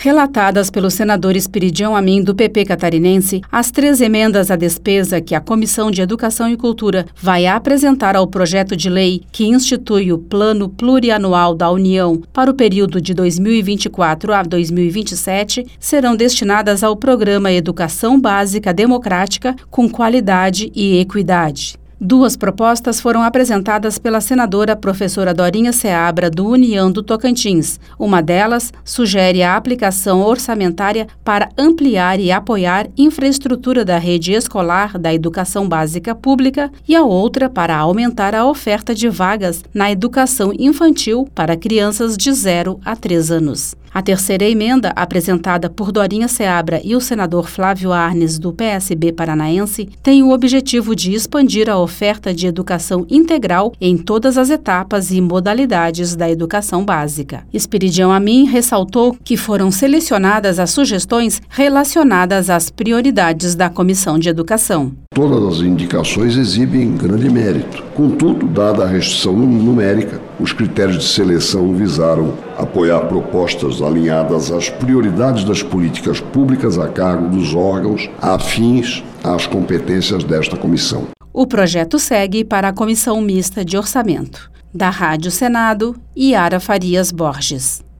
Relatadas pelo senador Esperidião Amin, do PP catarinense, as 3 emendas à despesa que a Comissão de Educação e Cultura vai apresentar ao projeto de lei que institui o Plano Plurianual da União para o período de 2024 a 2027 serão destinadas ao Programa Educação Básica Democrática com Qualidade e Equidade. 2 propostas foram apresentadas pela senadora professora Dorinha Seabra, do União do Tocantins. Uma delas sugere a aplicação orçamentária para ampliar e apoiar infraestrutura da rede escolar da educação básica pública e a outra para aumentar a oferta de vagas na educação infantil para crianças de 0 a 3 anos. A terceira emenda, apresentada por Dorinha Seabra e o senador Flávio Arnes, do PSB paranaense, tem o objetivo de expandir a oferta de educação integral em todas as etapas e modalidades da educação básica. Esperidião Amin ressaltou que foram selecionadas as sugestões relacionadas às prioridades da Comissão de Educação. Todas as indicações exibem grande mérito. Contudo, dada a restrição numérica, os critérios de seleção visaram apoiar propostas alinhadas às prioridades das políticas públicas a cargo dos órgãos afins às competências desta comissão. O projeto segue para a Comissão Mista de Orçamento. Da Rádio Senado, Yara Farias Borges.